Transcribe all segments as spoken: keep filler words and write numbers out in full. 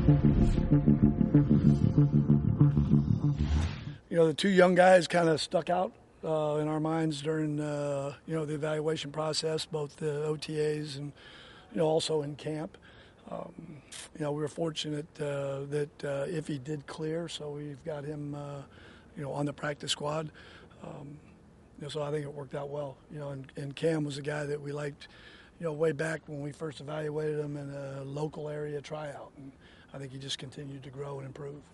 You know, the two young guys kind of stuck out uh, in our minds during, uh, you know, the evaluation process, both the O T As and, you know, also in camp. Um, you know, we were fortunate uh, that uh, Iffy did clear, so we've got him, uh, you know, on the practice squad. Um, you know, so I think it worked out well. You know, and, and Cam was a guy that we liked, you know, way back when we first evaluated him in a local area tryout, and I think he just continued to grow and improve.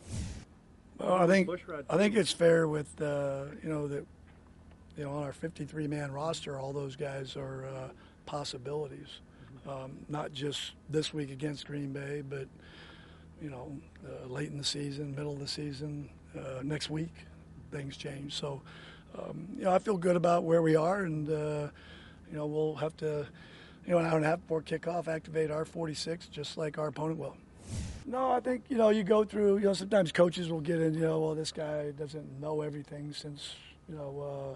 Well, I think I think it's fair with uh, you know that you know on our fifty-three man roster, all those guys are uh, possibilities. Um, not just this week against Green Bay, but you know uh, late in the season, middle of the season, uh, next week, things change. So um, you know I feel good about where we are, and uh, you know we'll have to you know an hour and a half before kickoff activate our forty-six, just like our opponent will. No, I think, you know, you go through, you know, sometimes coaches will get in, you know, well, this guy doesn't know everything since, you know,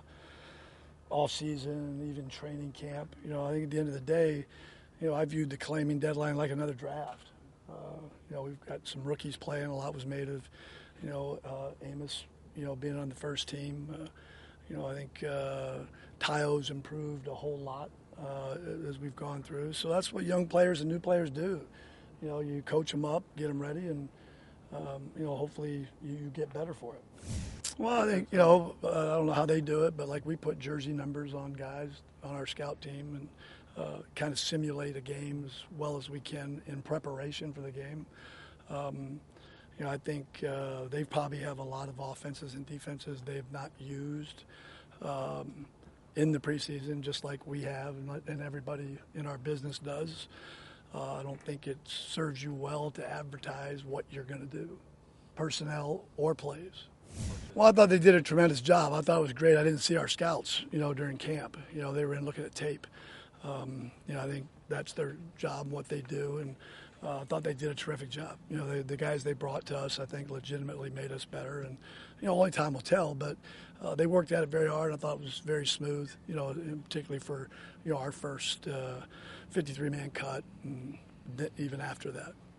uh, off season, even training camp. You know, I think at the end of the day, you know, I viewed the claiming deadline like another draft. Uh, you know, we've got some rookies playing. A lot was made of, you know, uh, Amos, you know, being on the first team. Uh, you know, I think uh, Tayo's improved a whole lot uh, as we've gone through. So that's what young players and new players do. You know, you coach them up, get them ready, and, um, you know, hopefully you get better for it. Well, I think, you know, uh, I don't know how they do it, but, like, we put jersey numbers on guys on our scout team and uh, kind of simulate a game as well as we can in preparation for the game. Um, you know, I think uh, they probably have a lot of offenses and defenses they've not used um, in the preseason, just like we have and, and everybody in our business does. Uh, I don't think it serves you well to advertise what you're going to do, personnel or plays. Well, I thought they did a tremendous job. I thought it was great. I didn't see our scouts, you know, during camp. You know, they were in looking at tape. Um, you know, I think that's their job, what they do, and uh, I thought they did a terrific job. You know, they, the guys they brought to us, I think, legitimately made us better. And, you know, only time will tell, but uh, they worked at it very hard. I thought it was very smooth, you know, particularly for, you know, our first uh, fifty-three man cut and even after that.